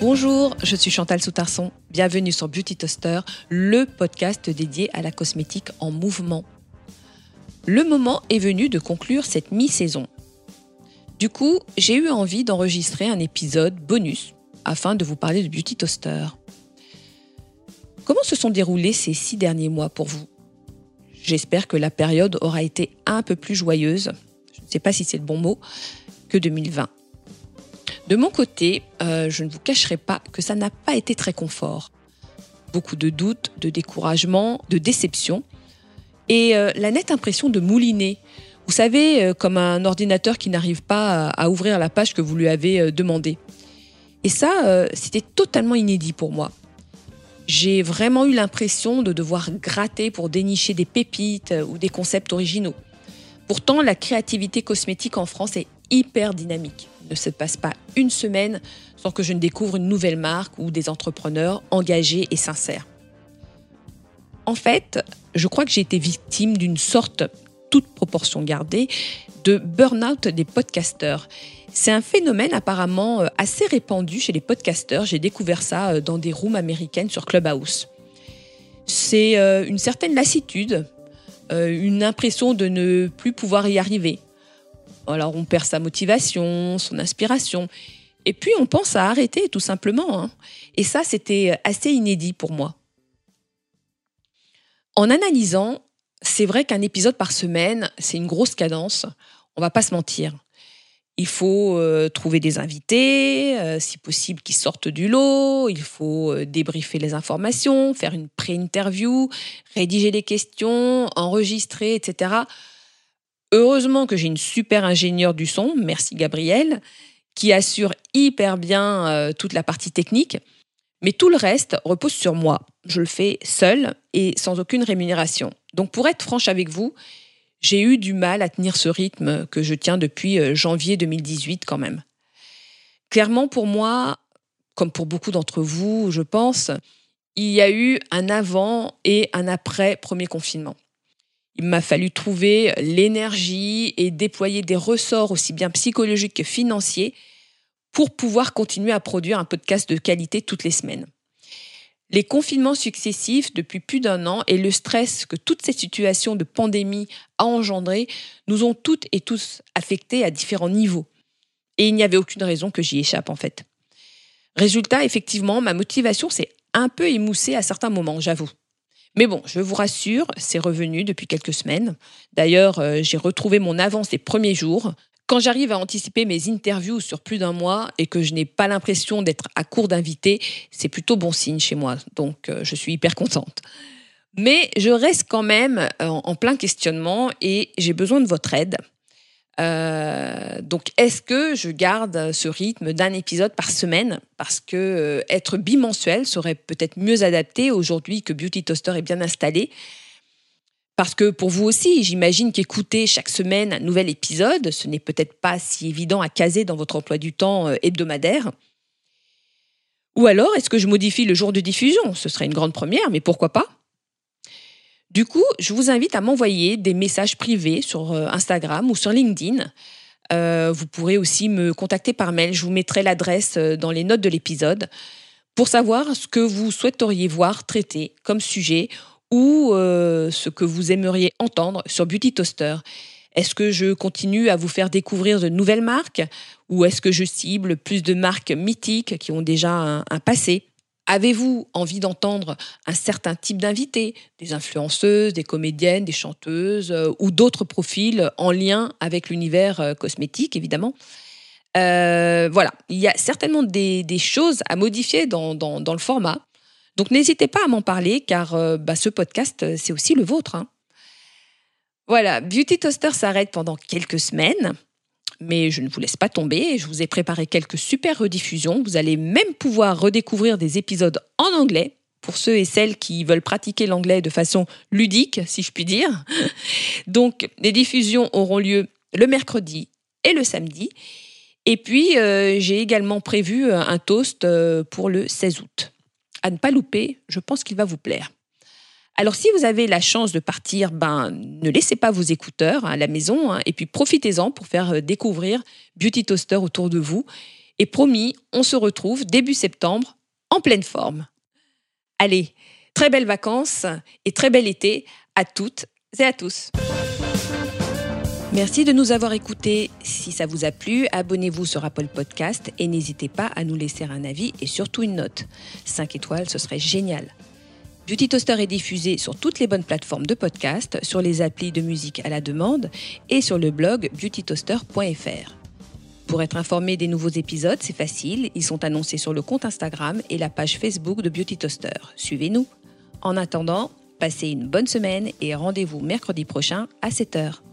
Bonjour, je suis Chantal Soutarson. Bienvenue sur Beauty Toaster, le podcast dédié à la cosmétique en mouvement. Le moment est venu de conclure cette mi-saison. Du coup, j'ai eu envie d'enregistrer un épisode bonus afin de vous parler de Beauty Toaster. Comment se sont déroulés ces 6 derniers mois pour vous ? J'espère que la période aura été un peu plus joyeuse, je ne sais pas si c'est le bon mot, que 2020. De mon côté, je ne vous cacherai pas que ça n'a pas été très confort. Beaucoup de doutes, de découragement, de déception et la nette impression de mouliner. Vous savez, comme un ordinateur qui n'arrive pas à ouvrir la page que vous lui avez demandée. Et ça, c'était totalement inédit pour moi. J'ai vraiment eu l'impression de devoir gratter pour dénicher des pépites ou des concepts originaux. Pourtant, la créativité cosmétique en France est hyper dynamique. Il ne se passe pas une semaine sans que je ne découvre une nouvelle marque ou des entrepreneurs engagés et sincères. En fait, je crois que j'ai été victime d'une sorte, toute proportion gardée, de burn-out des podcasteurs. C'est un phénomène apparemment assez répandu chez les podcasteurs. J'ai découvert ça dans des rooms américaines sur Clubhouse. C'est une certaine lassitude, une impression de ne plus pouvoir y arriver. Alors on perd sa motivation, son inspiration, et puis on pense à arrêter tout simplement. Et ça, c'était assez inédit pour moi. En analysant, c'est vrai qu'un épisode par semaine, c'est une grosse cadence, on va pas se mentir. Il faut trouver des invités, si possible qui sortent du lot, il faut débriefer les informations, faire une pré-interview, rédiger les questions, enregistrer, etc. Heureusement que j'ai une super ingénieure du son, merci Gabrielle, qui assure hyper bien toute la partie technique. Mais tout le reste repose sur moi. Je le fais seule et sans aucune rémunération. Donc pour être franche avec vous, j'ai eu du mal à tenir ce rythme que je tiens depuis janvier 2018 quand même. Clairement pour moi, comme pour beaucoup d'entre vous, je pense, il y a eu un avant et un après premier confinement. Il m'a fallu trouver l'énergie et déployer des ressorts aussi bien psychologiques que financiers pour pouvoir continuer à produire un podcast de qualité toutes les semaines. Les confinements successifs depuis plus d'1 an et le stress que toute cette situation de pandémie a engendré nous ont toutes et tous affectés à différents niveaux. Et il n'y avait aucune raison que j'y échappe en fait. Résultat, effectivement, ma motivation s'est un peu émoussée à certains moments, j'avoue. Mais bon, je vous rassure, c'est revenu depuis quelques semaines. D'ailleurs, j'ai retrouvé mon avance des premiers jours. Quand j'arrive à anticiper mes interviews sur plus d'1 mois et que je n'ai pas l'impression d'être à court d'invités, c'est plutôt bon signe chez moi. Donc, je suis hyper contente. Mais je reste quand même en plein questionnement et j'ai besoin de votre aide. Donc, est-ce que je garde ce rythme d'un épisode par semaine ? Parce que être bimensuel serait peut-être mieux adapté aujourd'hui que Beauty Toaster est bien installé. Parce que pour vous aussi, j'imagine qu'écouter chaque semaine un nouvel épisode, ce n'est peut-être pas si évident à caser dans votre emploi du temps hebdomadaire. Ou alors, est-ce que je modifie le jour de diffusion ? Ce serait une grande première, mais pourquoi pas ? Du coup, je vous invite à m'envoyer des messages privés sur Instagram ou sur LinkedIn. Vous pourrez aussi me contacter par mail. Je vous mettrai l'adresse dans les notes de l'épisode pour savoir ce que vous souhaiteriez voir traité comme sujet ou ce que vous aimeriez entendre sur Beauty Toaster. Est-ce que je continue à vous faire découvrir de nouvelles marques ou est-ce que je cible plus de marques mythiques qui ont déjà un passé ? Avez-vous envie d'entendre un certain type d'invité, des influenceuses, des comédiennes, des chanteuses ou d'autres profils en lien avec l'univers cosmétique, évidemment ? Voilà, il y a certainement des choses à modifier dans le format. Donc n'hésitez pas à m'en parler car ce podcast, c'est aussi le vôtre. Voilà, Beauty Toaster s'arrête pendant quelques semaines. Mais je ne vous laisse pas tomber, je vous ai préparé quelques super rediffusions. Vous allez même pouvoir redécouvrir des épisodes en anglais, pour ceux et celles qui veulent pratiquer l'anglais de façon ludique, si je puis dire. Donc, les diffusions auront lieu le mercredi et le samedi. Et puis, j'ai également prévu un toast pour le 16 août. À ne pas louper, je pense qu'il va vous plaire. Alors, si vous avez la chance de partir, ne laissez pas vos écouteurs à la maison et puis profitez-en pour faire découvrir Beauty Toaster autour de vous Et promis, on se retrouve début septembre en pleine forme. Allez, très belles vacances et très bel été à toutes et à tous. Merci de nous avoir écoutés. Si ça vous a plu, abonnez-vous sur Apple Podcast et n'hésitez pas à nous laisser un avis et surtout une note. 5 étoiles, ce serait génial. Beauty Toaster est diffusé sur toutes les bonnes plateformes de podcast, sur les applis de musique à la demande et sur le blog beautytoaster.fr. Pour être informé des nouveaux épisodes, c'est facile, ils sont annoncés sur le compte Instagram et la page Facebook de Beauty Toaster. Suivez-nous. En attendant, passez une bonne semaine et rendez-vous mercredi prochain à 7h.